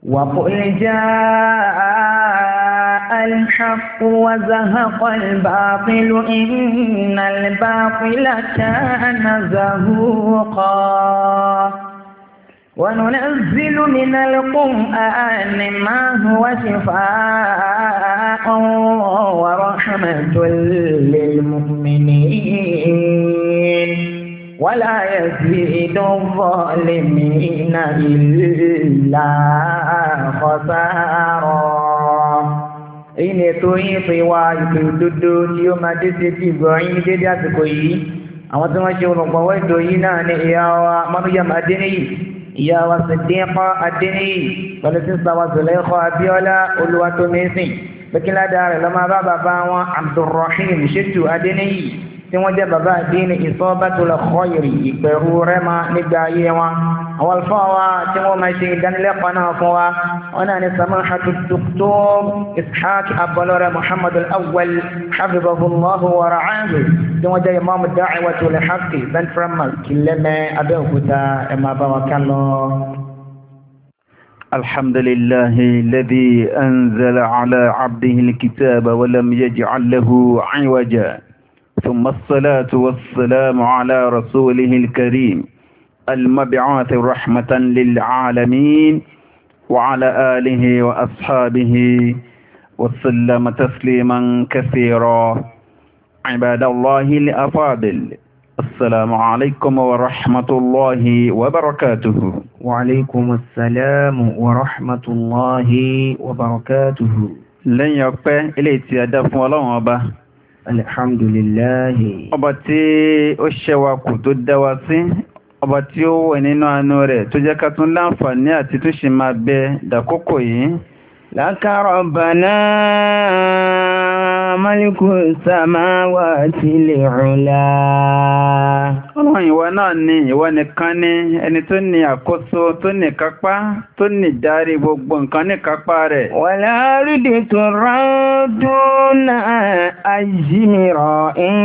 وقل جاء الحق وزهق الباطل إن الباطل كان زهوقا وننزل من القرآن ما هو شفاء ورحمة للمؤمنين ولا يزيد الظالمين إلا خسارا. èyí ni ètò yín pé wá ìpè òdodo tí ó máa dé sí ti ìgbọ̀ yín ní dédé àsìkò yìí. àwọn tí wọ́n ṣe olùgbọ̀wọ́ ètò yìí náà ní ìyá wa Maryam Adéníyì, ìyá wa Siddiqa Adéníyì, pẹ̀lú sísá wa Zulaikha Abíọ́lá Olúwatómísìn. pẹ̀kínládàá rẹ̀ lọ́mọ bá bàbá wọn Abdulrahim Shitu Adéníyì tí wọ́n jẹ́ bàbá àdínì Isabatul Khayri ìpẹ̀rù rẹ́mà nígbà ayé wọn. àwọn alfáà wa tí wọ́n máa ṣe ìdánilẹ́kọ̀ọ́ náà fún wa wọn náà ní Samahatu Dr. Ishaq Abọlọ́rẹ Muhammad Al-Awwal hafizahullahu wa ra'ahu tí wọ́n jẹ́ imam Da'watul Haqq Central Mosque Lẹ́mẹ̀ Abẹ́òkúta ẹ̀ máa bá wa kán lọ. الحمد لله الذي أنزل على عبده الكتاب ولم يجعل له عوجا ثم الصلاة والسلام على رسوله الكريم المبعوث رحمة للعالمين وعلى آله وأصحابه وسلم تسليما كثيرا. عباد الله الأفاضل، السلام عليكم ورحمة الله وبركاته. وعليكم السلام ورحمة الله وبركاته. لن يقف إليتي أدف الله وبه alhamdulillahi. ọba tí ó ṣẹwa kù tó dáwà sí, ọba tí ó wẹ̀ nínú àánú rẹ̀ tó jẹ́ ká tún láǹfààní àti tó ṣe máa bẹ dàkókò yìí. laka rabbana malikul samawati li'ula. ọlọ́run ìwọ náà ni, ìwọ nìkan ni ẹni tó ní àkóso, tó ní kápá, tó ní darí gbogbo nǹkan ní kápá rẹ̀. wala rídì tó rádúnà àjímìrọ̀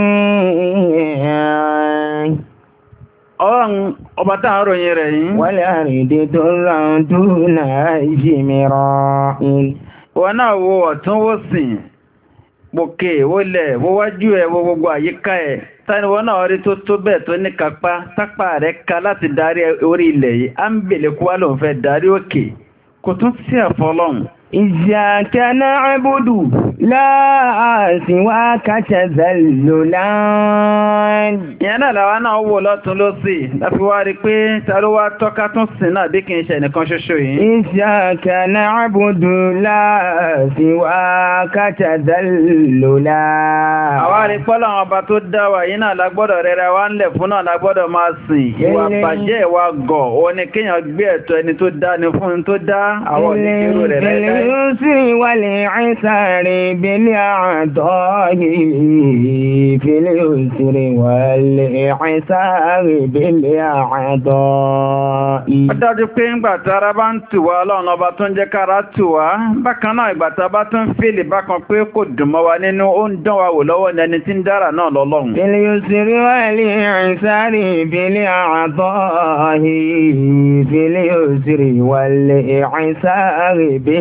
ọlọ́run ọba táà ròyìn rẹ̀ yìí. wala rídì tó rádúnà àjímìrọ̀ ìwọ náà wo ọ̀tún wó sìn, gbòkè wólẹ̀ wo wájú ẹ̀ wo gbogbo àyíká ẹ̀. Tani wọ́n náà rí tó tó bẹ́ẹ̀ tó ní kápá tápá rẹ̀ ká láti darí orí ilẹ̀ yìí. A ń bèèrè kó wá lòun fẹ́ darí òkè, kò tún sí àfọlọ́hun. Iyyaka na'budu la siwaka tazallulan. Ìyẹn náà làwa náà wò lọ́tún lósì láti wá rí pé ta ló wá tọ́ka tún sìn náà bí kì í ṣe nìkan ṣoṣo yìí. Iyyaka na'budu la siwaka tazallulan. Àwa rí pọ́lọ̀ àwọn ọba tó dá wa yìí náà lágbọ́dọ̀ rẹra wá ń lẹ̀ fún náà lágbọ́dọ̀ máa sìn. Ìwà bàjẹ́ ìwà gọ̀ ó ní kéèyàn gbé ẹ̀tọ́ ẹni tó dá ni fún tó dá àwọn oníkérò rẹ̀ rẹ̀. اليسر والعسر بالأعضاء في اليسر والعسر بالأعضاء. Adájú pé ń gbà tára bá ń tù wá Ọlọ́run ọba tó ń jẹ́ kára tù wá. Bákan náà ìgbà tá bá tún fèlè bákan pé kò dùn mọ́ wa nínú ó ń dán wa wò lọ́wọ́ ní ẹni tí ń dára náà lọ́lọ́run. في اليسر والعسر بالأعضاء في اليسر والعسر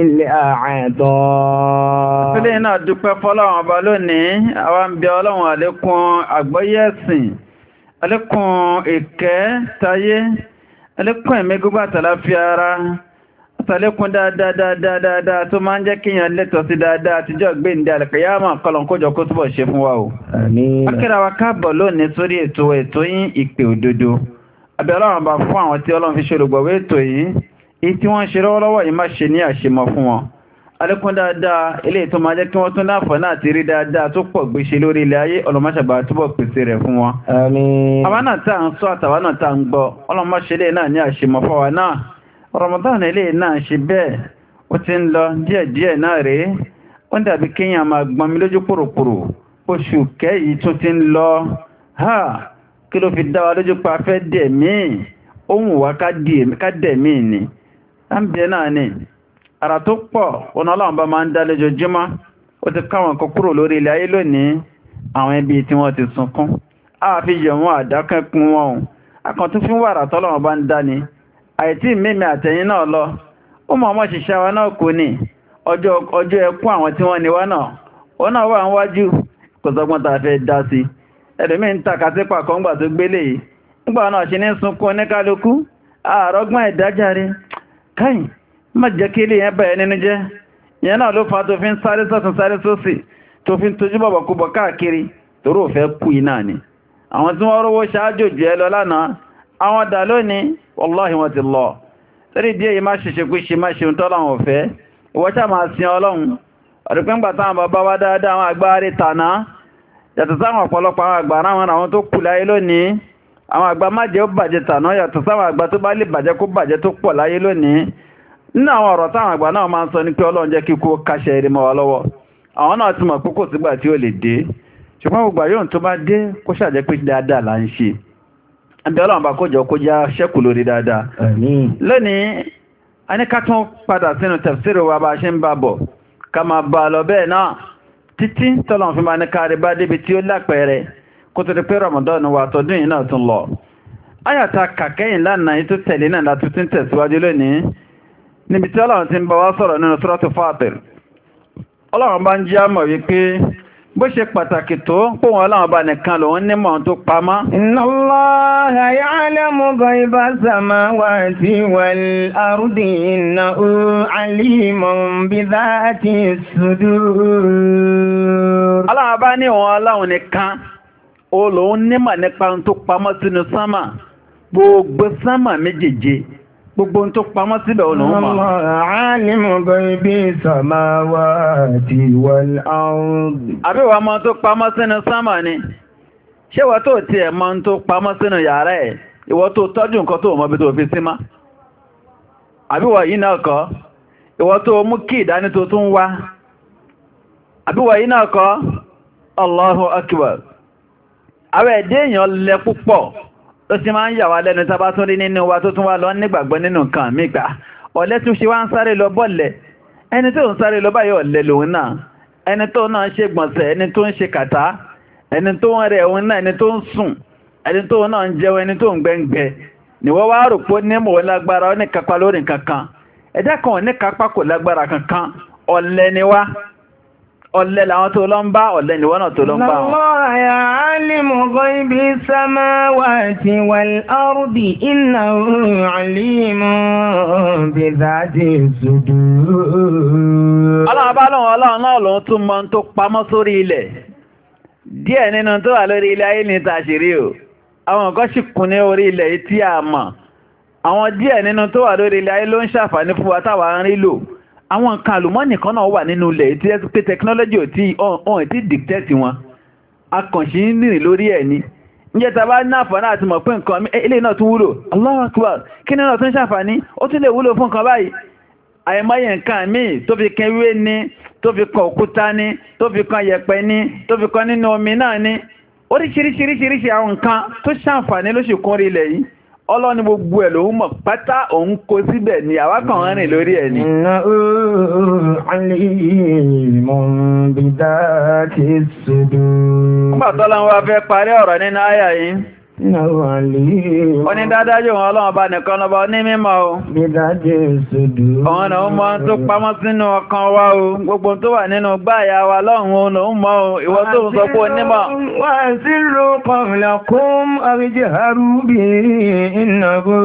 بالأعضاء. Fílẹ̀ náà dúpẹ́ fọ́lọ́run ọba lónìí, àwọn ń bẹ Ọlọ́run àlékún àgbọ́yé ẹ̀sìn, àlékún ìkẹ́ tayé, àlékún ẹ̀mí gbogbo àtàláfíà ara, àtàlékún dáadáa tó máa ń jẹ́ kíyàn lẹ́tọ̀ sí dáadáa àtijọ́ gbéǹdé àlùkìyámà kọlọ̀n kójọ kó túbọ̀ ṣe fún wa o. Akíra wa káàbọ̀ lónìí sórí ètò yín ìpè òdodo. Àbẹ̀ Ọlọ́run bá fún àwọn tí Ọlọ́run fi ṣe olùgbọ̀wé ètò yìí, èyí tí wọ́n ń ṣe lọ́wọ́lọ́wọ́ yìí má ṣe ní àṣemọ fún wọn. Alékún dáadáa, ilé tó máa jẹ́ kí wọ́n tún láǹfà náà ti rí dáadáa tó pọ̀ gbéṣe lórí ilẹ̀ ayé, ọlọ́máṣàbà túbọ̀ pèsè rẹ̀ fún wọn. Àmín. Àwa náà tá ń sọ àtàwà náà tá ń gbọ́, ọlọ́máṣẹ́lẹ̀ náà ní àṣemọ fọ́wà náà. Ramadan ilé náà ṣe bẹ́ẹ̀, ó ti ń lọ díẹ̀díẹ̀ náà rèé, ó ń dàbí kéèyàn máa gbọ́n mi lójú pòròpòrò, oṣù kẹ́yìí tún ti ń lọ. Kí ló fi dá wa lójú pa fẹ́ dẹ̀mí? Ohun wá ká dẹ̀mí ni. À ń bẹ náà ni. Àrà tó pọ̀, ọ̀nà Ọlọ́run bá máa ń dá lójoojúmọ́, ó ti káwọn kan kúrò lórí ilẹ̀ ayé lónìí, àwọn ẹbí tí wọ́n ti sunkún. A fi yọ̀ wọn àdákẹ́kún wọn. A kàn tún fi wàrà tọ́lọ́run bá ń dá ni. Àìtí mímí àtẹ̀yìn náà lọ, ó mọ̀ ọmọ ṣiṣẹ́ wa náà kò ní ọjọ́ ẹkún àwọn tí wọ́n ní wá náà wọ́n náà wà ń wájú kò sọgbọ́n tàà fẹ́ dá sí ẹ̀dùnmí ń tàkà sí pàkọ́ ńgbà tó gbélé yìí nígbà náà ṣe ní sunkún oníkálukú àrọ́gbọ́n ìdájáre káyìn má jẹ́ kí ilé yẹn bẹ̀ẹ́ nínú jẹ́ ìyẹn náà ló fa tó fi ń sáré sọ́tún sáré sósì tó fi ń tojú bọ̀bọ̀ kúbọ̀ káàkiri torí ò fẹ́ kú iná ni àwọn tí wọ́n rówó ṣáájò jẹ́ lọ lánàá àwọn dà lónìí wallahi wọ́n ti lọ lórí díẹ̀ yìí má ṣiṣẹ́ kú ṣe má ṣe ń tọ́lá wọn fẹ́ ìwọ́ṣà máa sin ọlọ́run ọ̀dùpẹ́ ńgbà táwọn bàbá wá dáadáa àwọn àgbáre tàná yàtọ̀ sáwọn ọ̀pọ̀lọpọ̀ àwọn àgbà ráwọn àwọn tó kù láyé lónìí àwọn àgbà má jẹ́ ó bàjẹ́ tàná yàtọ̀ sáwọn àgbà tó bá lè bàjẹ́ kó bàjẹ́ tó pọ̀ láyé lónìí nínú àwọn ọ̀rọ̀ táwọn àgbà náà máa ń sọ ní pé ọlọ́run jẹ́ kíkó káṣẹ eré mọ́ wa lọ́wọ́ àwọn náà ti mọ̀ pé kò sígbà tí ó lè dé ṣùgbọ́n gbogbo àyóhùn tó bá dé kó ṣàjẹ́ pé dáadáa là ń ṣe ẹbí ọlọ́run bá kójọ kó já ṣẹ́kù lórí dáadáa lónìí a ní ká tún padà sínú tafsir wa bá ṣe ń bá bọ̀ ká máa bá lọ bẹ́ẹ̀ náà títí tọ́lọ́run fi máa ní kárí bá débi tí ó lápẹẹrẹ kó tó di pé Ramadan wa tọdún yìí náà tún lọ ayàtà kàkẹ́yìn lánàá yìí tó tẹ̀lé náà látún tún tẹ̀síwájú lónìí níbi tí ọlọ́run ti ń bá wá sọ̀rọ̀ nínú Suratu Fatir ọlọ́run bá ń jẹ́ àmọ̀ wípé bó ṣe pàtàkì tó pòun ọlọ́run bá nìkan lòun nímọ̀ tó pamọ́. Inna Allaha ya'lamu ghayba samawati wal ardi innahu alimun bi dhati sudur. ọlọ́run bá ní òun ọlọ́run nìkan olóhun nímọ̀ nípa tó pamọ́ sínú sánmà gbogbo sánmà méjèèje gbogbo tó pamọ́ síbẹ̀ olóhun mọ̀. Alimu ghaibi samawati wal ardi. àbíwá mọ̀ tó pamọ́ sínú sánmà ni ṣé wọ́n tó tiẹ̀ mọ̀ tó pamọ́ sínú yàrá ẹ̀ ìwọ tó tọ́jú nǹkan tó mọ̀ bí tó fi sí má àbíwá yìí náà kọ́ ìwọ tó mú kí ìdání tó tún wá àbíwá yìí náà kọ́ Allahu akbar àwọn ẹ̀dẹ́ èèyàn lẹ púpọ̀ ó sì máa ń yà wá lẹ́nu tàbá tún rí nínú wa tó tún wá lọ nígbàgbọ́ nínú nǹkan mígbà ọ̀lẹ tún ṣe wá ń sáré lọ bọ́ọ̀lẹ̀ ẹni tó ń sáré lọ báyìí ọ̀lẹ lòun náà ẹni tó náà ṣe gbọ̀nsẹ̀ ẹni tó ń ṣe kàtá ẹni tó ń rẹ̀ òun náà ẹni tó ń sùn ẹni tó náà ń jẹun ẹni tó ń gbẹ́ngbẹ́ níwọ́ wá rò pé ní mò lágbára ó ní kápá lórí kankan ẹ̀dá kan ò ní kápá kò lágbára kankan ọ̀lẹ ni wá ọ̀lẹ làwọn tó lọ ń bá ọ̀lẹ ni wọ́n náà tó lọ ń bá wọn. Allaha ya'lamu ghaibi samawati wal ardi innahu alimun bi dhati sudur. Ọlọ́run náà lòun tún mọ̀ tó pamọ́ sórí ilẹ̀. Díẹ̀ nínú tó wà lórí ilẹ̀ ayé ní tàṣírí o. Àwọn nǹkan sì kún ní orí ilẹ̀ tí a mọ̀. Àwọn díẹ̀ nínú tó wà lórí ilẹ̀ ayé ló ń ṣàǹfààní fún wa táwa ń rí lò. Àwọn nǹkan àlùmọ́nì kan náà wà nínú ilẹ̀ tí ẹ pé technology ò tí ọ̀hún tí dictate wọn akànṣí ń rìn lórí ẹ̀ ní ǹjẹ́ ta bá ní àǹfààní àti mọ̀ pé nǹkan ilé náà tún wúlò Allahu Akbar kí ní náà tún ṣàǹfààní ó tún lè wúlò fún nǹkan báyìí àìmọye nǹkan míì tó fi kan ewé ní tó fi kan òkúta ní tó fi kan yẹ̀pẹ̀ ní tó fi kan nínú omi náà ní oríṣiríṣiríṣiríṣi àwọn nǹkan tó ṣàǹfààní ló sì kún rí ilẹ̀ yìí ọlọ́ni gbogbo ẹ̀ lòun mọ̀ pátá òun kó síbẹ̀ ni àwa kàn rìn lórí ẹ̀ ni. Innahu alimun bi dhati sudur. Nígbà tọ́lọ́run wá fẹ́ parí ọ̀rọ̀ nínú àyà yìí. Innahu alimun. Ó ní dáadájú wọn ọlọ́run bá nìkan lọ́ba ní mímọ́ o. Bi dhati sudur. Àwọn náà mọ́ tó pamọ́ sínú ọkàn wa o. Gbogbo tó wà nínú gbáyà wa lọ́hùn òun mọ́ o. Ìwọ tó ń sọ pé o nímọ̀. Wa asirru qawlakum aw ijharu bihi innahu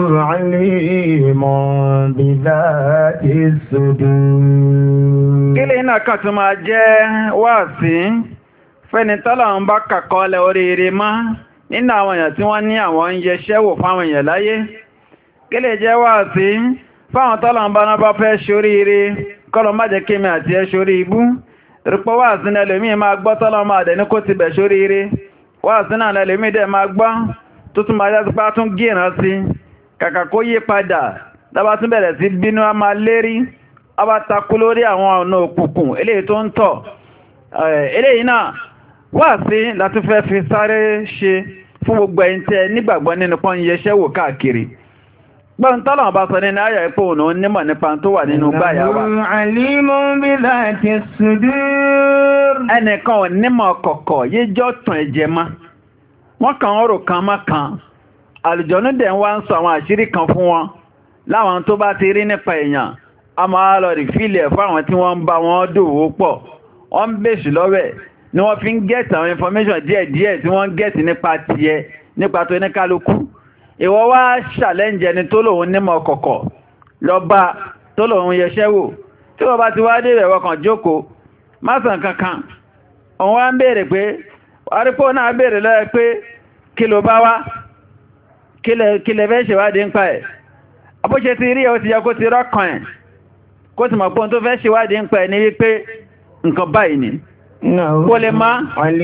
alimun bi dhati sudur. Kílé iná kan tó máa jẹ́ wáàsí fẹ́ni tọ́lọ́run bá kàkọọ́lẹ̀ oríire mọ́ nínú àwọn èèyàn tí wọ́n ní àwọn ń yẹṣẹ́ wò fáwọn èèyàn láyé. Kílé jẹ́ wáàsí fáwọn tọ́lọ́run bá náà bá fẹ́ ṣoríire kọ́lọ̀ má jẹ́ kémi àti ẹ ṣorí ibú. Rípọ̀ wáàsí ní ẹlòmíì máa gbọ́ tọ́lọ́run máa dẹ̀ ní kó ti bẹ̀ ṣoríire. Wáàsí náà ẹlòmíì dẹ̀ máa gbọ́ tó tún máa jẹ́ pé tún gíràn sí kàkà kó yí padà dábàá tún bẹ̀rẹ̀ sí bínú á máa lérí á bá takú lórí àwọn ọ̀nà òkùnkùn eléyìí tó ń tọ̀ eléyìí náà wáàsí láti fẹ́ fi sáré ṣe fún gbogbo ẹ̀yin tẹ́ nígbàgbọ́ nínú pọ́n yẹṣẹ́ wò káàkiri gbọ́n tọ́lọ̀ bá sọ nínú ayà ipò òun nímọ̀ nípa tó wà nínú gbáyà wa. Alimun bi dhati sudur. Ẹnìkan ò nímọ̀ kọ̀kọ̀ yíjọ́ tàn ẹ̀jẹ̀ ma wọ́n kàn ń rò kan má kan àlùjọ̀nú dẹ̀ ń wá ń sọ àwọn àṣírí kan fún wọn láwọn tó bá ti rí nípa èèyàn a máa lọ rí fílẹ̀ fún àwọn tí wọ́n ń bá wọn dòwò pọ̀ wọ́n ń bèṣù lọ́wẹ̀ ni wọ́n fi ń gẹ́ẹ̀tì àwọn information díẹ̀díẹ̀ tí wọ́n ń gẹ́ẹ̀tì nípa tiẹ̀ nípa tó ní kálukú ìwọ wá challenge ẹni tó lòun nímọ̀ kọ̀kọ̀ lọ́ba tó lòun yẹṣẹ́ wò tí wọ́n bá ti wá dé ìrẹ̀wọ̀ kan jókòó má sàn kankan òun wá ń béèrè pé àrípò náà béèrè lọ́yẹ pé kí ló bá wá kí lẹ fẹ́ ṣèwádìí ń pa ẹ̀ àbúṣe ti rí ẹ̀ ó ti yẹ kó ti rọ́kàn ẹ̀ kó ti mọ̀ pé ohun tó fẹ́ ṣèwádìí ń pa ẹ̀ ní wípé nǹkan báyìí ni kó lè má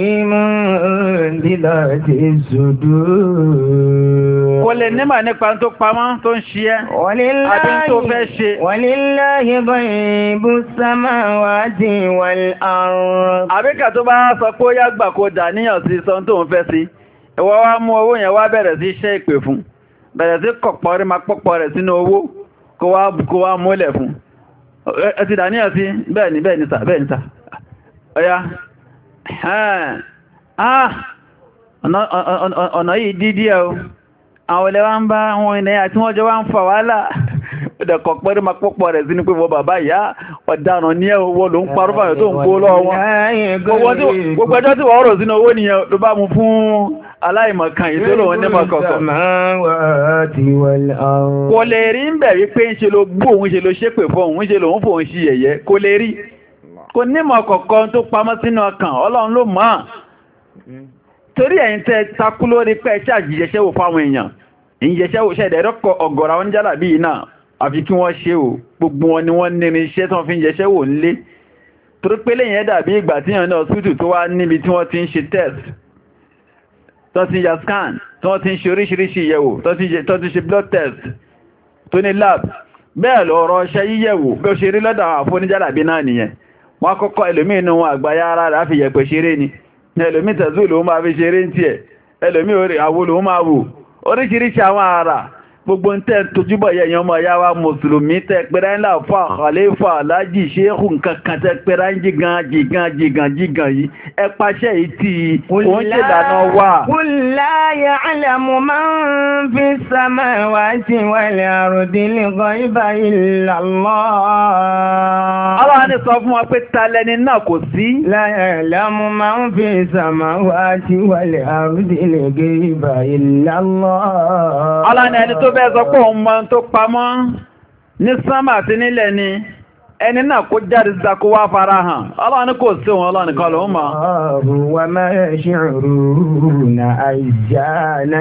kó lè nímọ̀ nípa tó pamọ́ tó ń ṣe ẹ́ àbí tó fẹ́ ṣe. Walillahi ghaibus samawati wal ard. àbíkà tó bá sọ pé ó yá gbà kó dà níyàn sí sọ tó ń fẹ́ sí ìwọ wá mú owó yẹn wá bẹ̀rẹ̀ sí iṣẹ́ ìpè fún bẹ̀rẹ̀ sí kọ̀pọ̀ rí máa pọ̀pọ̀ rẹ̀ sínú owó kó wá múlẹ̀ fún ẹ ti dà níyàn sí bẹ́ẹ̀ ni sà ọ̀yá ọ̀nà yìí dídí ẹ̀ o àwọn olè wá ń bá wọn ilẹ̀ àti wọ́n jọ wá ń fà wàhálà ọ̀dẹ̀kọ̀ pẹ́rẹ́ ma pọ́pọ̀ rẹ̀ sí ní pé wọ́n bàbá ìyá ọ̀daràn ní owó ló ń parọ́ fàyọ̀ tó ń kó lọ́wọ́ wọn gbogbo ẹjọ́ tí wọ́n rò sínú owó nìyẹn ló bá mú fún aláìmọ̀kan ìtòlò wọn ní mọ̀kọ̀kọ̀ kò lè rí ń bẹ̀ wípé ń ṣe ló gbó òun ṣe ló ṣépè fún òun ṣe lòun fòun ṣe yẹ̀yẹ́ kò lè rí kò nímọ̀ kọ̀kọ́ tó pamọ́ sínú ọkàn Ọlọ́run ló mọ̀ torí ẹ̀yin tẹ́ takú lórí pé ẹ̀ṣẹ́ àjíjẹṣẹ́ wò fáwọn èèyàn ìyẹṣẹ́ wò ṣẹ̀dẹ̀ rọ́kọ̀ ọ̀gọ̀rọ̀ àwọn jálà bí náà àfi kí wọ́n ṣe ò gbogbo wọn ni wọ́n ní iṣẹ́ tó fi ń yẹṣẹ́ wò nílé torí pé lẹ́yìn dàbí ìgbà tí èèyàn náà sútù tó wá níbi tí wọ́n ti ń ṣe test tó ti ya scan tó ti ń ṣe oríṣiríṣi ìyẹ̀wò tó ti ṣe blood test tó ní lab bẹ́ẹ̀ lọ́rọ̀ ṣe yíyẹ̀wò bí ó ṣe rí lọ́dọ̀ àwọn afọ́níjálà bí náà nìyẹn wọ́n kọ́kọ́ ẹlòmí inú wọn àgbáyá ara rẹ̀ fi yẹ̀pẹ̀ ṣeré ni ẹlòmí tẹ̀sù lòun máa fi ṣeré ń tí ẹ̀ ẹlòmí àwo lòun máa wò oríṣiríṣi àwọn ara gbogbo ń tẹ́ tójúbọ̀ yẹ̀yàn ọmọ ìyá wa mùsùlùmí tẹ́ pẹ́rẹ́ ńlá fà àléfà alájì ṣéhù nǹkan tẹ́ pẹ́rẹ́ ń jígan yìí ẹ pàṣẹ yìí tí òun ṣe lànà wà. Qul la ya'lamu man fi samawati wal ardil ghaiba illa Allah. Allah ní sọ fún wa pé talẹ́ni náà kò sí. La ya'lamu man fi samawati wal ardil ghaiba illa Allah. Allah ní ẹni tó bẹ́ẹ̀ sọ pé òun mọ̀ tó pamọ́ ní sánmà àti nílẹ̀ ni ẹni náà kó jáde síta kó wá fara hàn Allah ní kò sí òun Allah nìkan ló mọ̀. Wa ma yash'uruna ayyana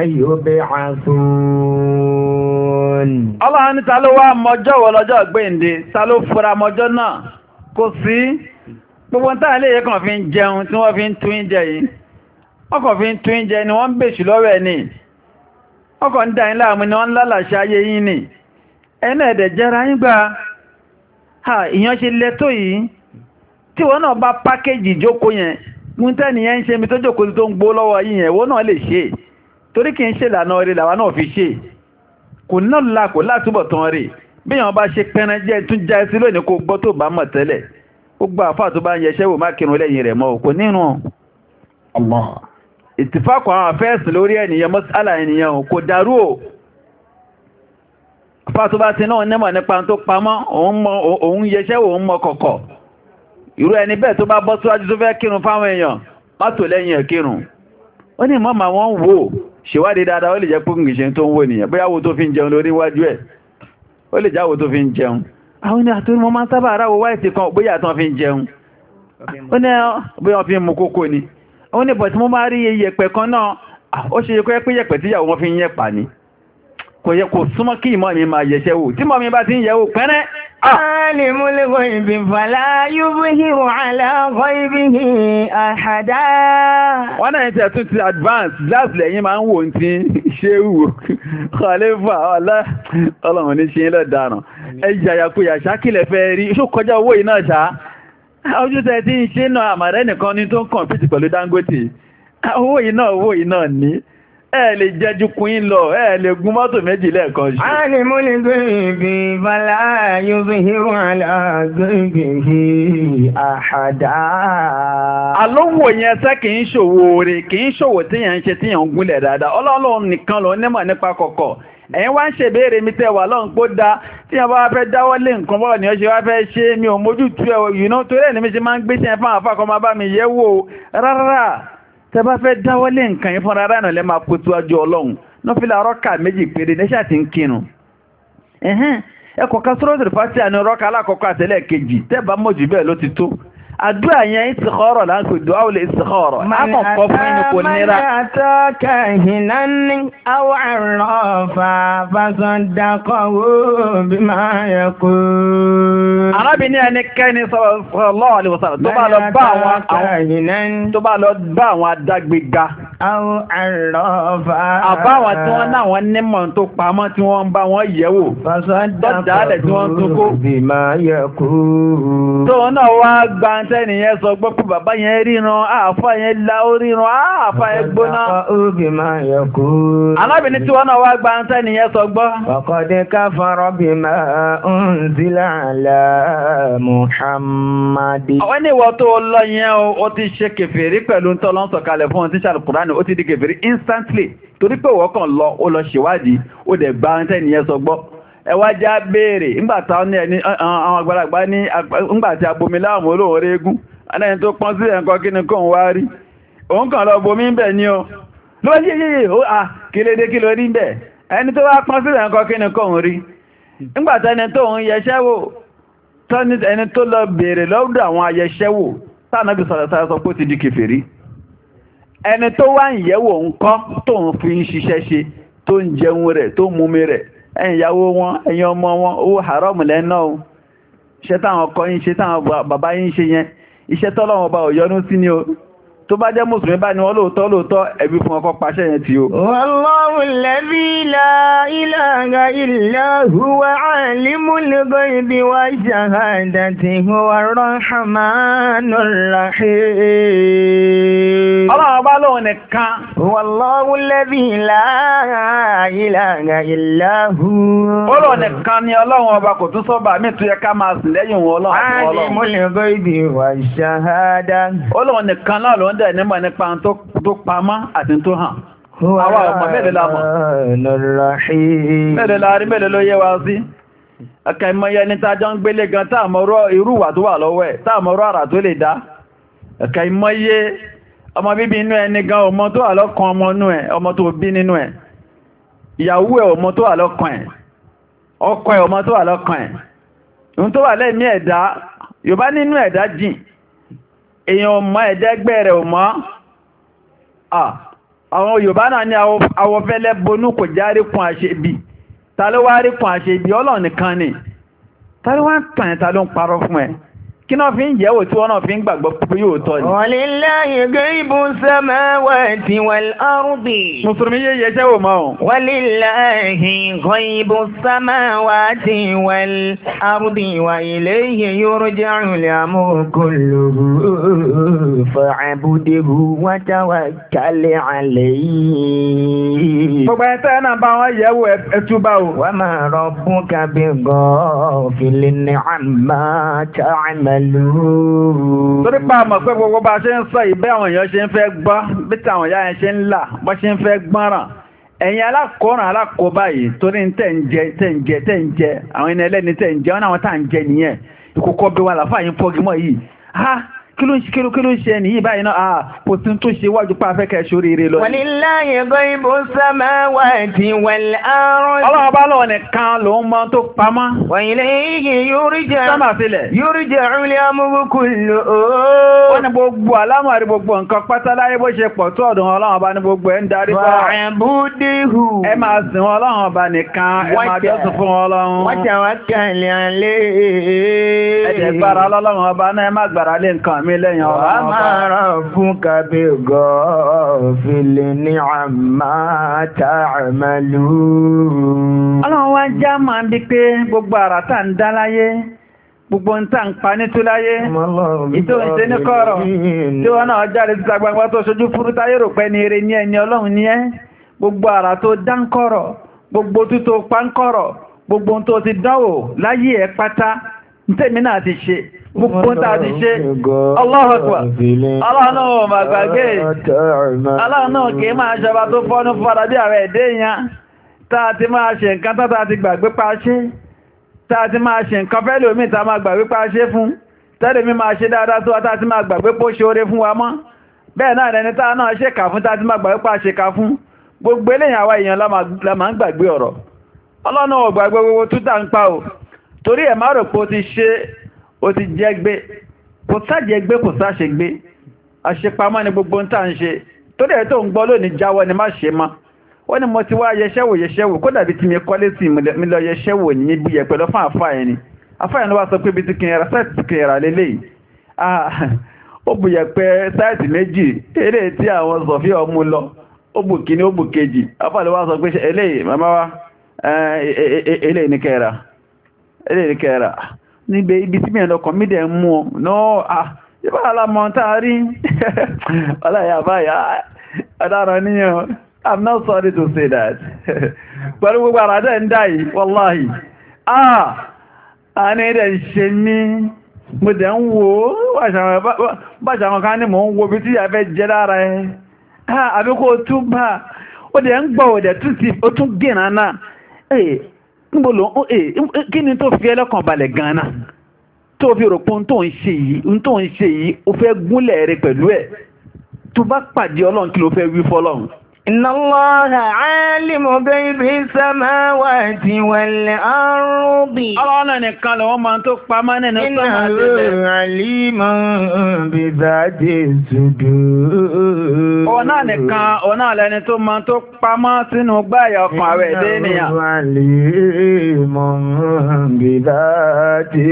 yub'athun. Allah ní ta ló wá mọjọ́ wọ lọ́jọ́ gbéǹde ta ló fura mọjọ́ náà kò sí gbogbo táà lè yẹ kàn fi ń jẹun tí wọ́n fi ń tún jẹ yìí wọ́n kàn fi ń tún jẹ ni wọ́n ń bèṣù lọ́wọ́ ẹ̀ ni ọkọ̀ ń dáyìn láàmú ni wọ́n lálàṣà ayé yìí ni ẹ̀nà ẹ̀dẹ̀ jẹ́ra nígbà ìyàn ṣe lẹ́tọ́ yìí tí wọ́n náà bá pákéjì ìjókòó yẹn mú tẹ́ni yẹn ń ṣe mi tó jókòó tó ń gbó lọ́wọ́ yìí yẹn wọ́n náà lè ṣe torí kí n ṣe lànà rí làwa náà fi ṣe kò náà lákò látúbọ̀ tán rí bí yàn bá ṣe pẹ́ran jẹ́ tún já sí lónìí kó gbọ́ tó bá mọ̀ tẹ́lẹ̀ ó gbọ́ àfáà tó bá ń yẹṣẹ́ wò má kírun lẹ́yìn rẹ̀ mọ́ kò nínú Allah ìtìfàkọ̀ àwọn afẹ́ẹ̀sì lórí ènìyàn mọ́sálà ènìyàn kò dárú ò fàtúbá ti náà nímọ̀ nípa tó pamọ́ òun yẹṣẹ́ òun mọ̀ kọ̀kọ̀ irú ẹni bẹ́ẹ̀ tó bá bọ́ síwájú tó fẹ́ kírun fáwọn èèyàn má tò lẹ́yìn ẹ̀ kírun ó ní mọ́ màá wọ́n wò ṣèwádìí dáadáa ó lè jẹ́ púpù ìṣẹ́ tó ń wò nìyàn bóyá wo tó fi ń jẹun lórí iwájú ẹ̀ ó lè jáwó tó fi ń jẹun àwọn ní àtúrí mọ́ máa ń sábà aráwọ̀ wáìtì kan bóyá tán fi ń jẹun ó ní bóyá wọ́n fi ń mu kókó ni ó ní bọ̀ tí mo máa rí yẹ̀pẹ̀ kan náà ó ṣe kọ́ pé yẹ̀pẹ̀ tí ìyàwó wọn fi ń yẹ̀pà ní kò súnmọ́ kí ìmọ̀ mi máa yẹ̀ṣẹ́ wò tí mọ̀ mi bá ti ń yẹ̀wò pẹ́rẹ́ Alimul ghaibi fala yuzhiru ala ghaibihi ahada. Wọ́n náà tẹ̀ tún ti advance láti lẹ́yìn máa ń wò tí ṣe wò Khalifa ọlọ́run ní ṣe lọ́daràn ẹjà yàkúyà ṣákìlẹ̀ fẹ́ rí ṣó kọjá owó iná ṣá ojútẹ̀ tí ń ṣe náà àmàrẹ́ nìkan ní tó ń kọ̀mpìtì pẹ̀lú Dangote owó iná ní ẹ lè jẹjú kún yín lọ, ẹ lè gun mọ́tò méjì lẹ́ẹ̀kan ṣe. Alimul ghaibi fala yuzhiru ala ghaibihi ahada. Àlówò yẹn sẹ́ kìí ṣòwò rẹ̀, kìí ṣòwò tíyàn ń ṣe tíyàn ń gúnlẹ̀ dáadáa. Ọlọ́run nìkan ló nímọ̀ nípa kọ̀kọ̀. Ẹ̀yin wá ń ṣe béèrè mi tẹ́ wà lọ́n pó dá tí wọ́n bá fẹ́ dáwọ́ lé nǹkan bọ́ọ̀ ni ó ṣe wá fẹ́ ṣe mi ò mójú tú ẹ̀ yìí torí ẹ̀ ní mi ṣe máa ń gbé ṣe fún àfáà kan máa bá mi yẹ̀ wò rárá tẹ́ bá fẹ́ dáwọ́ lé nǹkan yìí fún rárá náà lẹ́ máa kó tó ọjọ́ Ọlọ́run náà fi la rọ́kà méjì péré ní ṣáà ti ń kinu ẹ̀kọ́ kan sọ́rọ́ fásitì àni rọ́kà alákọ̀ọ́kọ́ àtẹ́lẹ̀ kejì tẹ́ bá mọ̀ jù bẹ́ẹ̀ ló ti tó àdúrà yẹn istikhara là ń pè dùn áwòlè istikhara àkọ́kọ́ fún inú kò nira. man ataka hinan aw arrafa fasaddaqahu bima yaqul. arábìnrin ẹnikẹ́ni sallallahu alaihi wasallam tó bá lọ bá àwọn adágbéga. aw arrafa. àbáwọn tí wọ́n náà wọ́n nímọ̀ tó pamọ́ tí wọ́n ń bá wọn yẹ̀wò. fasaddaqahu bima yaqul. tó náà wá gba tẹ́niyẹ sọ gbọ́ pé bàbá yẹn ríran àfá yẹn lá oríran àfá yẹn gbóná. alábìnrin tí wọ́n náà wá gba tẹ́niyẹ sọ gbọ́. faqad kafara bima unzila ala Muhammadin. àwọn ènìyàn tó lọ yẹn ó ti ṣe kèfèrí pẹ̀lú tọ́lọ́sọ̀kalẹ̀ fún ọtí ṣàlùkùránì ó ti di kèfèrí instantly torí pé wọ́n kàn lọ ó lọ ṣèwádìí ó dẹ̀ gba tẹ́niyẹ sọ gbọ́. ẹwàjá béèrè ńgbàtà ní ẹni àwọn àgbàlagbà ní ńgbàtí abomi láàmù olóòrè egún aláyìn tó pọ́n sí ẹ̀kọ́ kí ni kò ń wá rí òun kàn lọ bomi ń bẹ̀ ní o ló yíyí ó à kílédé kí ló rí ń bẹ̀ ẹni tó wá pọ́n sí ẹ̀kọ́ kí ni kò ń rí ńgbàtà ẹni tó ń yẹṣẹ́ wò ẹni tó lọ béèrè lọ́dọ̀ àwọn ayẹṣẹ́wò tánàbí sọ̀rọ̀ sọ pé ó ti di kèfèrí ẹni tó wá ń yẹ̀wò ńkọ́ tó ń fi ń ṣiṣẹ́ ṣe tó ń jẹun rẹ̀ tó ń mumi rẹ̀ ẹ̀yin ìyàwó wọn ẹ̀yin ọmọ wọn owó haram lẹ́nà o iṣẹ́ táwọn ọkọ yín ṣe táwọn bàbá yín ṣe yẹn iṣẹ́ tọ́lọ́wọ́n ọba ò yọ́nú sí ni o tó bá jẹ́ mùsùlùmí bá ní wọ́n lóòótọ́ ẹbí fún ọkọ pàṣẹ yẹn tí o. Wallahu alladhi la ilaha illa huwa alimul ghaibi wa shahadati huwa ar-rahmanur rahim. Ọlọ́run bá lóun nìkan. Wallahu alladhi la ilaha illa hu. Ọlọ́run nìkan ni Ọlọ́run ọba kò tún sọ́ba mi tó yẹ ká máa sìn lẹ́yìn wọn Ọlọ́run. Alimul ghaibi wa shahada. Ọlọ́run nìkan náà ló ń dẹ̀ nímọ̀ nípa tó pamọ́ àti tó hàn. Àwa ọmọ mẹ́lẹ̀ lámọ̀. Mẹ́lẹ̀ láàrí mẹ́lẹ̀ ló yẹ wá sí. Ẹ̀kà ìmọ̀yẹ ní tájọ́ ń gbélé gan táàmọ̀rọ̀ irúwà tó wà lọ́wọ́ ẹ̀, táàmọ̀rọ̀ àrà tó lè dá. Ẹ̀kà ìmọ̀yẹ ọmọ bíbí inú ẹni gan ọmọ tó wà lọ́kàn ọmọ inú ẹ̀, ọmọ tó bí nínú ẹ̀. Ìyàwó ẹ̀ ọmọ tó wà lọ́kàn ẹ̀. Ọkọ ẹ̀ ọmọ tó wà lọ́kàn ẹ̀. Ohun tó wà lẹ́mí ẹ̀dá, Yorùbá nínú ẹ̀dá jìn. Èèyàn ọmọ ẹ̀dẹ́gbẹ́ rẹ̀ ọmọ àwọn Yorùbá náà ní awọfẹ́lẹ́ bonú kò járí kún àṣebí ta ló wá rí kún àṣebí Ọlọ́run nìkan ni ta ló wá ń tàn ẹ́ ta ló ń parọ́ fún ẹ kí náà fi ń yẹ̀wò tí wọ́n náà fi ń gbàgbọ́ pé yóò tọ́ ni. Walillahi ghaibu samawati wal ardi. Mùsùlùmí yé yẹ ṣẹ́wò máa hùn. Walillahi ghaibu samawati wal ardi wa ilayhi yurja'u al-amru kulluhu fa'budhu wa tawakkal alayhi. Gbogbo ẹ̀tẹ́ náà bá wọn yẹ̀wò ẹ̀túbà o. Wa ma rabbuka bighafilin amma ta'mal. Torí pa mọ̀ pé gbogbo bá ṣe ń sọ ìbẹ́ àwọn èèyàn ṣe ń fẹ́ gbọ́ bí tí àwọn ìyá yẹn ṣe ń là bọ́ ṣe ń fẹ́ gbọ́nràn ẹ̀yin alákọ̀ọ́ràn alákọ̀ọ́bá yìí torí tẹ́ ń jẹ àwọn ẹni ẹlẹ́ni tẹ́ ń jẹ wọn àwọn tá ń jẹ nìyẹn ìkókọ́ bí wọn làfáà yín fọ́gímọ̀ yìí kí ló ń ṣe ẹni yìí báyìí náà kò tí tó ṣe wájú pa afẹ́kẹ́ ṣorí ire lọ. Walillahi ghaibu samawati wal ardi. Ọlọ́run bá lọ́wọ́ nìkan ló ń mọ tó pamọ́. Wa ilayhi yurja'u al-amru kulluhu. Wọ́n ní gbogbo alámọ̀rí gbogbo nǹkan pátá láyé bó ṣe pọ̀ tó ọ̀dọ̀ Ọlọ́run bá ní gbogbo ẹ̀ ń darí bá. Fa'budhu. Ẹ máa sìn Ọlọ́run ọba nìkan, ẹ máa jọ́sìn fún Ọlọ́run. Wa tawakkal alayhi. Ẹ jẹ́ gbára Ọlọ́run ọba náà ẹ má gbára lé nǹkan mi lẹ́yìn Ọlọ́run ọba. Wa ma rabbuka bighafilin amma ta'malun. Ọlọ́run wá já máa ń bí pé gbogbo àrà tá ń dá láyé gbogbo ń tà ń pa ní tó láyé ìtò ìṣẹ́ ní kọ́rọ̀ tí wọ́n náà jáde títa gbangba tó ṣojú fúrú táyé rò pẹ́ ní eré ní ẹni Ọlọ́run ní ẹ́ gbogbo ara tó dáńkọ̀rọ̀ gbogbo tútó pánkọ̀rọ̀ gbogbo tó ti dánwò láyé ẹ pátá tèmi náà ti ṣe gbogbo tá ti ṣe Allahu Akbar Allah náà ma gbàgbé Allah náà kìí máa ṣọba tó fọ́nú fọ́ra bí ààrẹ èdè èèyàn táà ti máa ṣe nǹkan tátà ti gbàgbé pa ṣe táà ti máa ṣe nǹkan fẹ́lẹ̀ omi tá máa gbàgbé pa ṣe fún tẹ́lẹ̀ mi máa ṣe dáadáa tó táà ti máa gbàgbé pó ṣe oore fún wa mọ́ bẹ́ẹ̀ náà rẹni táà náà ṣe kà fún táà ti máa gbàgbé pa ṣe kà fún gbogbo eléyàn àwa èèyàn la máa ń gbàgbé ọ̀rọ̀ ọlọ́nà ọ̀gbàgbé gbogbo tútà ń pa ò torí ẹ̀ má rò pé ó ti ṣe ó ti jẹ́ gbé kò sájẹ́ gbé kò sáṣe gbé àṣepamọ́ ni gbogbo ń tà ń ṣe torí ẹ̀ tó ń gbọ́ lónìí jáwọ́ ni má ṣe mọ́ wọ́n ni mo ti wá yẹṣẹ́wò kó dàbí tí mi kọ́lé sí mi lọ yẹṣẹ́wò ní ibi yẹ pẹ̀lú fún àfáà ẹni àfáà ẹni wá sọ pé ibi tí kìí ra sáìtì kìí ra lélẹ̀ ó bù yẹ pé sáìtì méjì eré tí àwọn sọ̀fí ọmú lọ ó bù kíní ó bù kejì àfáà ló wá sọ pé eléyìí màmá wa eléyìí ní kẹ́ra níbi ibi tí mẹ́rin ọkọ̀ mídẹ̀ ń mú ọ náà ìbá alámọ̀ tààrí aláyàbáyà adára níyàn I'm not sorry to say that pẹ̀lú gbogbo àrádẹ́ ń dá yìí wallahi a ní ẹ̀dẹ̀ ń ṣe mí mo dẹ̀ ń wo báṣàwọn kan ní mò ń wo bí tí yà fẹ́ jẹ́ lára ẹ àbí kó tún bá ó dẹ̀ ń gbọ́ ó dẹ̀ ó tún gẹ̀nà náà kí ni tó fi ẹlẹ́kàn balẹ̀ gan-an tó fi rò pún tó ń ṣe yìí ó fẹ́ gúnlẹ̀ rẹ pẹ̀lú ẹ̀ tó bá pàdé ọlọ́run kí ló fẹ́ wí fọ́lọ́run. Inna Allaha alimu ghaibi samawati wal ardi. Ọlọ́run nìkan lọ wọ́n máa tó pamọ́ nínú sọ́mọ́ àtẹ́lẹ̀. Innahu alimun bi dhati sudur. Ọ̀nà nìkan, ọ̀nà lẹni tó máa tó pamọ́ sínú gbáyà ọkàn àwẹ̀ dé ènìyàn. Innahu alimun bi dhati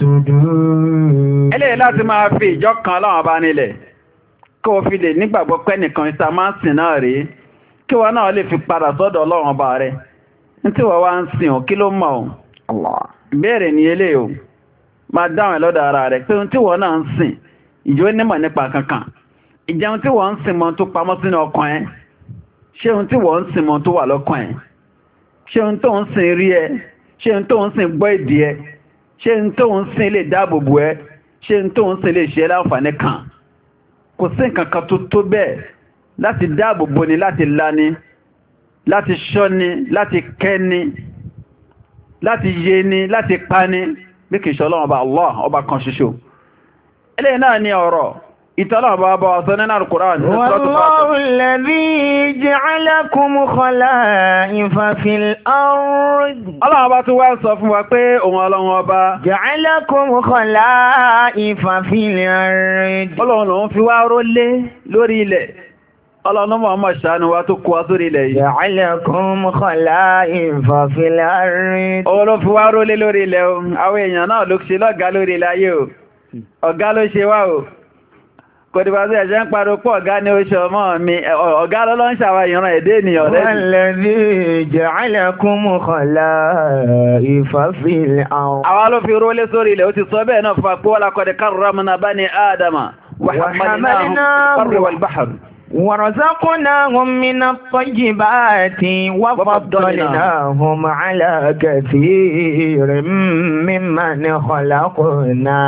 sudur. Eléyìí láti máa fi ìjọ kan láwọn bá nílẹ̀. Kó fi lè nígbàgbọ́ pé nìkan ìta máa ń sìn náà rí kí wọ́n náà lè fi padà sọ́dọ̀ Ọlọ́run ọba rẹ̀ ní tí wọ́n wá ń sìn ò kí ló mọ̀ ọ́ ìbéèrè ní ilé o máa dáhùn lọ́dọ̀ ara rẹ̀ pé tí wọ́n náà ń sìn ìjọ nímọ̀ nípa kankan ìjẹun tí wọ́n ń sìn mọ́ tó pamọ́ sínú ọkàn ẹ̀ ṣé ohun tí wọ́n ń sìn mọ́ tó wà lọ́kàn ẹ̀ ṣé ohun tó ń sìn rí ẹ ṣé ohun tó ń sìn gbọ́ ìdí ẹ ṣé ohun tó ń sìn lè dáàbò bò ẹ ṣé ohun tó ń sìn lè ṣe láǹfààní kan kò sí nǹkan kan tó bẹ́ẹ̀ láti dáàbòbò ni láti lani láti ṣọ́ni láti kẹ́ni láti yéni láti pani bí kìí ṣọ́lọ́wọ́ ọba Allah ọba kan ṣoṣo eléyìí náà ni ọ̀rọ̀ ìtọ́lọ́wọ́ ọba ọ̀sán nínú Al-Qur'an Wallahu alladhi ja'alakum khala'ifa fil ard. Ọlọ́run bá tún wá sọ fún wa pé òun Ọlọ́run ọba Ja'alakum khala'ifa fil ard. Ọlọ́run lòun fi wá rólé lórí ilẹ̀ Ọlọ́run mọ̀ ọmọ ṣàánú wa tó kó wá sórí ilẹ̀ yìí. Ja'alakum khala'ifa fil ard. Ọlọ́run fi wá rólé lórí ilẹ̀ o àwọn èèyàn náà ló ṣe lọ́gá lórí ilẹ̀ ayé o ọ̀gá ló ṣe wá o kò dìbà sí ẹ̀ṣẹ́ ń parí pọ̀ ọ̀gá ní oṣù ọmọ mi ọ̀gá lọ́lọ́ ń ṣàwà ìran èdè ènìyàn rẹ̀. Walladhi ja'alakum khala'ifa fil ard. Àwa ló fi rólé sórí ilẹ̀ ó ti sọ bẹ́ẹ̀ náà fún apó wa laqad karramna bani Adama wa hamalnahum fil barri wal bahri. ورزقناهم من الطيبات وفضلناهم على كثير ممن خلقنا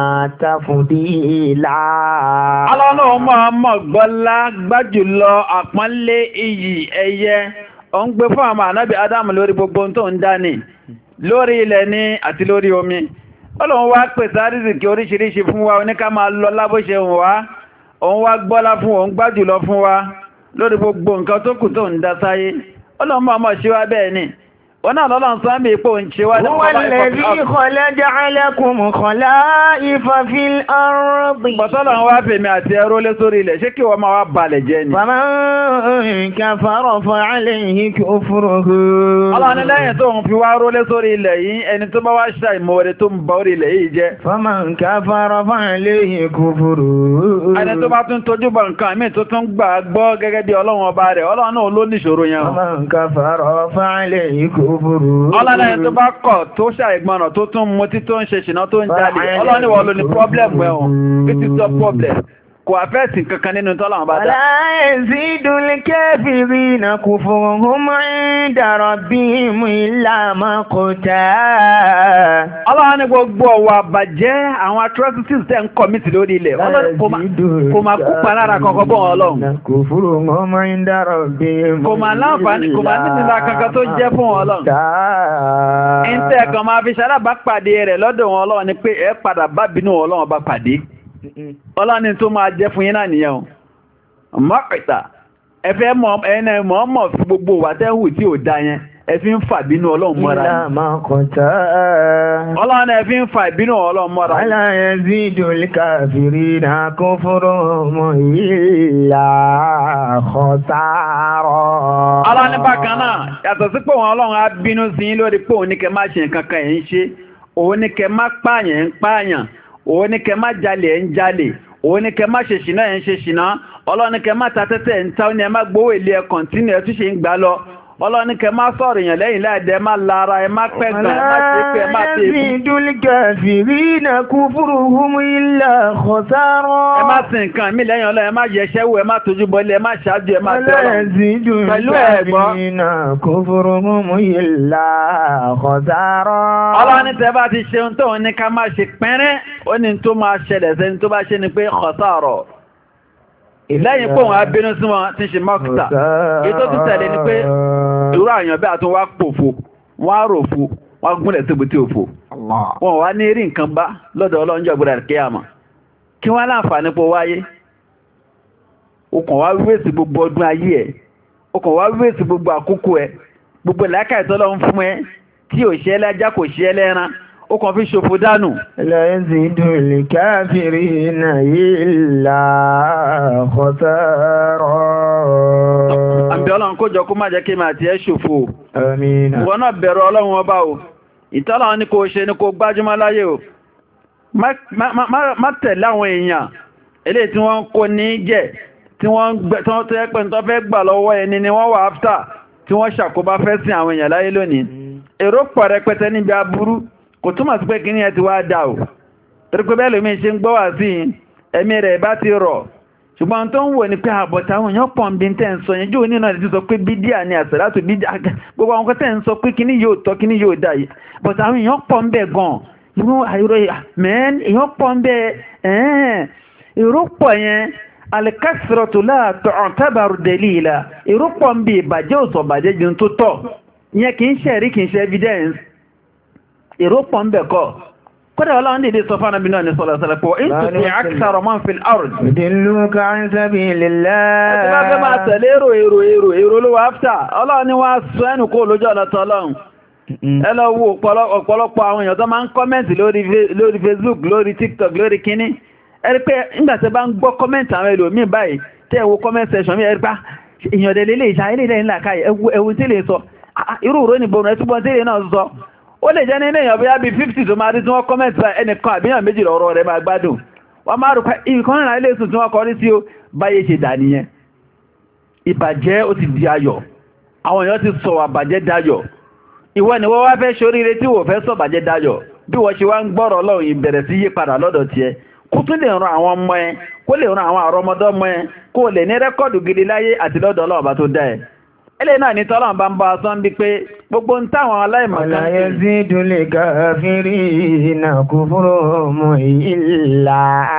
تفضيلا. Ọlọ́run máa mọ̀ gbọ́lá gbájúlọ àpọ́nlé iyì ẹyẹ ó ń gbé fún àwọn ànábì Ádámù lórí gbogbo tó ń dání lórí ilẹ̀ ní àti lórí omi. Ọlọ́run wá pèsè àrísìkí oríṣiríṣi fún wa oníká máa lọ lábóṣe wá òun wá gbọ́lá fún òun gbájúlọ fún wa lórí gbogbo nǹkan tó kù tó ń dá sáyé ọlọ́mọ ọmọ ṣe wá bẹ́ẹ̀ ni wọ́n náà lọ́lọ́n sọ mí ipò ń ṣe wá ní bọ̀tọ́lọ̀ wá fèmí àti ẹrú lé sórí ilẹ̀ ṣé kí wọ́n máa wá balẹ̀ jẹ́ ni ọlọ́ni lẹ́yìn tó ń fi wá rólé sórí ilẹ̀ yìí ẹni tó bá wá ṣàìmọ̀ọ́rẹ́ tó ń bá orí ilẹ̀ yìí jẹ́ ẹni tó bá tún tójú bọ̀ nǹkan mí tó tún gbà gbọ́ gẹ́gẹ́ bí ọlọ́run ọba rẹ̀ ọlọ́run náà ló níṣòro yẹn ọlọ́run tó bá kọ̀ tó ṣàìgbọ́nà tó tún mutí tó ń ṣe ṣìnà tó ń jalè ọlọ́run wọ́n ló ní problem ẹ̀hùn this is the problem kò àfẹ́sì kankan nínú tọ́lọ́run bá dá. Wala yazidul kafirina kufruhum 'inda rabbihim illa maqta. Ọlọ́run ní gbogbo ọ̀wọ̀ àbàjẹ́ àwọn atrocities tẹ́ ń commit lórí ilẹ̀. Kò máa kú palára kankan bọ́ Ọlọ́run. Kufruhum 'inda rabbihim. Kò máa láǹfààní, kò máa nínú kankan tó jẹ́ fún Ọlọ́run. Ìntẹ́ kan máa fi ṣalábà pàdé rẹ̀ lọ́dọ̀ wọn Ọlọ́run ni pé ẹ padà bá bínú Ọlọ́run bá pàdé. Ọlọ́ni tó máa jẹ́ fún yín náà nìyẹn mọ́kìtà ẹfẹ́ mọ́ fi gbogbo wà tẹ́hù tí ò dá yẹn ẹfí ń fà bínú Ọlọ́run mọ́ra Ọlọ́ni ẹfí ń fà bínú Ọlọ́run mọ́ra wala yazidul kafirina kufruhum illa khasara. Ọlọ́ni bákan náà yàtọ̀ sí pé wọn Ọlọ́run á bínú sí yín lórí pé òun ní kẹ má ṣe nǹkan kan ẹ̀ ń ṣe òun ní kẹ má pààyàn ń pààyàn òun ní kẹ má jalè ẹ̀ ń jalè òun ní kẹ má ṣe ṣìnà ẹ̀ ń ṣe ṣìnà ọlọ́ni kẹ má ta tẹ́tẹ́ ń ta ó ní ẹ má gbówó ilé ẹ kọ̀ntínú ẹ tún ṣe ń gbà lọ ọlọ́ni kẹ má sọ̀rọ̀ èèyàn lẹ́yìn láìdẹ́ má lára ẹ má pẹ́gàn ẹ má ṣe pé ẹ má ṣe é. yazidul kafirina kufruhum illa khasara. ẹ má sin nǹkan mí lẹ́yìn ọlọ́run ẹ má yẹṣẹ́ wò ẹ má tójú bọ́lé ẹ má ṣáájú ẹ má tẹ́ ọlọ́run pẹ̀lú ẹ̀gbọ́n. kufruhum illa khasara. ọlọ́ni tẹ́ bá ti ṣe ohun tó ní ká má ṣe pẹ́rẹ́ ó ní tó máa ṣẹlẹ̀ sẹ́ni tó bá ṣe ni pé khasara lẹ́yìn pé wọ́n á bínú sí wọn tí ṣe mọ́kítà ètò tó tẹ̀lé ní pé irú àyàn bí àtún wá pòfò wọ́n á ròfò wọ́n gúnlẹ̀ síbi tí òfò wọ́n wá ní rí nǹkan bá lọ́dọ̀ ọlọ́njọ́ gbọ́dọ̀ kíyàmá kí wọ́n láǹfààní pọ̀ wáyé o kàn wá wíwèsì gbogbo ọdún ayé ẹ̀ o kàn wá wíwèsì gbogbo àkókò ẹ̀ gbogbo làákàyè tọ́lọ́ ń fún ẹ tí ò ṣe ẹlẹ́jà kò ṣe ẹlẹ́ran ó kàn fi ṣòfò dánù. La yazidul kafirina illa khasara. Àbí Ọlọ́run kó jọ kó má jẹ́ kí máa ti ẹ́ ṣòfò. Àmín. Wọ́n náà bẹ̀rù Ọlọ́run ọba o. Ìtọ́lọ́run ní kò ṣe ní kò gbájúmọ́ láyé o. Má tẹ̀lé àwọn èèyàn. Eléyìí tí wọ́n ń kó ní jẹ́ tí wọ́n tẹ́ pẹ́ tó fẹ́ gbà lọ́wọ́ ẹni ni wọ́n wà áfítà tí wọ́n ṣàkóbá fẹ́ sí àwọn èèyàn láyé lónìí. Èrò pọ̀ rẹpẹtẹ níbi aburú. Kò túnmọ̀ sí pé kí ní ẹ ti wá dá o torí pé bẹ́ẹ̀ lómi ṣe ń gbọ́ wá sí ẹ̀mí rẹ̀ bá ti rọ̀ ṣùgbọ́n tó ń wò ní pé àbọ̀tà àwọn èèyàn pọ̀ ń bí tẹ́ ń sọ yẹn jù nínú ẹ̀ ti sọ pé bídíà ni àṣàlátù bídíà gbogbo àwọn kan tẹ́ ń sọ pé kí ní yóò tọ́ kí ní yóò dá yìí bọ̀tà àwọn èèyàn pọ̀ ń bẹ̀ gan ìwọ̀n àìrọ̀ mẹ́n èèyàn pọ̀ ń bẹ̀ èrò pọ̀ yẹn alikasiratu la tu'tabaru dalila èrò pọ̀ ń bí ìbàjẹ́ òsọ̀ bàjẹ́ ju tó tọ́ ìyẹn kì í ṣe ẹ̀rí kì í ṣe evidence ìrópọ̀ ń bẹ̀kọ́ kódà ọlọ́run dìde sọ fánà bí náà ní sọ́lọ̀sọ́lọ̀ pọ̀ ìtù tí àkísàrọ̀ máa ń fi àrùn ìdínlúkà ń sábí lillah ẹ̀tí bá fẹ́ máa tẹ̀lé èrò ló wà áfítà ọlọ́run ni wọ́n sọ ẹnu kó lójú ọ̀nà tọ́lọ́run ẹ lọ wo ọ̀pọ̀lọpọ̀ àwọn èèyàn tó máa ń kọ́mẹ́ntì lórí Facebook lórí TikTok lórí kíní ẹ̀rí pé nígbà tẹ́ bá ń gbọ́ kọ́mẹ́ntì àwọn ẹlòmíì báyìí tẹ́ ẹ wo kọ́mẹ́ntì section mi ẹ̀rí pa èèyàn dẹ̀ lélẹ̀ ìṣà ilé ìlẹ̀ ńlá káyẹ̀ ẹ̀wù tí lè sọ irú ìró nìbọn ẹ̀túbọ̀ tí lè náà sọ ó lè jẹ́ nínú èèyàn bóyá bí 50 tó máa rí tí wọ́n kọ́mẹ̀tì bá ẹnìkan àbíyàn méjì lọ́rọ̀ rẹ̀ máa gbádùn wọ́n máa rò pé ìkan náà ilé ìsùn tí wọ́n kọrí sí ó báyé ṣe dà nìyẹn ìbàjẹ́ ó ti di ayọ̀ àwọn èèyàn ti sọ àbàjẹ́ dayọ̀ ìwọ ni wọ́n wá fẹ́ ṣoríire tí wò fẹ́ sọ bàjẹ́ dayọ̀ bí wọ́n ṣe wá ń gbọ́rọ̀ Ọlọ́run ìbẹ̀rẹ̀ sí yí padà lọ́dọ̀ tiẹ̀ kó tún lè ran àwọn ọmọ ẹ kó lè ran àwọn àrọmọdọ́mọ ẹ kó lè ní rẹ́kọ́ọ̀dù gidi láyé àti lọ́dọ̀ Ọlọ́run bá tó dá ẹ ẹlẹ́ náà ní tọ́lọ̀ bá ń bá ọsán bí pé gbogbo ń táwọn aláìmọ̀kan la yazidul kafirina kufruhum illa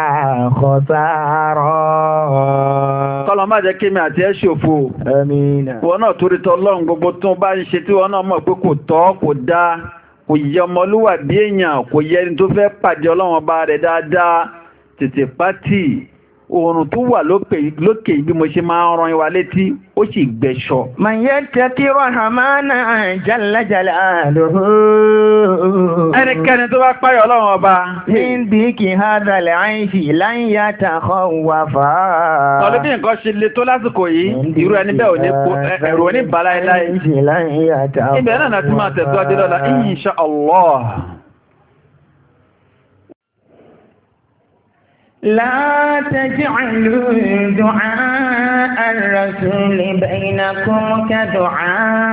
khasara. Tọ́lọ̀ má jẹ́ kí mi àti ẹ́ ṣòfò. Àmín. Wọ́n náà torí tọ́lọ́run gbogbo tó bá ń ṣe tí wọ́n náà mọ̀ pé kò tọ́ kò dá kò yẹ ọmọlúwàbí èèyàn kò yẹ ẹni tó fẹ́ pàdé Ọlọ́run bá rẹ̀ dáadáa tètè pátì oòrùn tó wà lókè bí mo ṣe máa ń ran ìwà létí ó sì gbẹ̀ṣọ́. Man yattaqi rahmana jalla jalaluhu. Ẹnikẹ́ni tó bá páyọ̀ Ọlọ́run ọba. Min dhiki hadha al-'ayshi lan yatakhawwafa. Tọ́lú bí nǹkan ṣe le tó lásìkò yìí, irú ẹni bẹ́ẹ̀ ò ní kó ẹ̀rù ò ní bá láíláí. Ibẹ̀ náà ti máa tẹ̀síwájú lọ́la, insha Allah. لا تجعلوا دعاء الرسول بينكم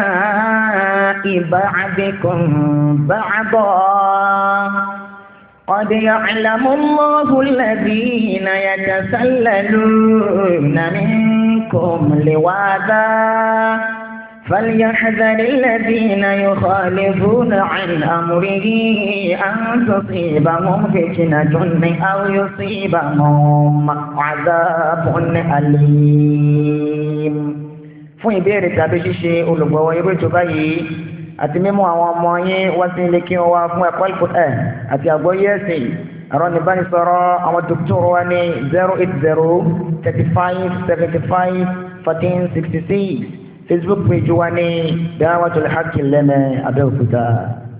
كدعاء بعضكم بعضا قد يعلم الله الذين يتسللون منكم لواذا فليحذر الذين يخالفون عن أمره أن تصيبهم فتنة أو يصيبهم عذاب أليم. fún ìbéèrè tàbí ṣíṣe olùgbọ̀wọ́ irú ètò báyìí àti mímú àwọn ọmọ yín wá sí ilé kí wọ́n wá fún ẹ̀kọ́ ìpòtẹ́ àti àgbọ́yé ẹ̀sìn ẹ̀rọ ìbánisọ̀rọ̀ àwọn dókítà wa ní 080-35-75-14-66 Facebook page wa ní Da'watul Haqq Lẹ́mẹ̀ Abẹ́òkúta.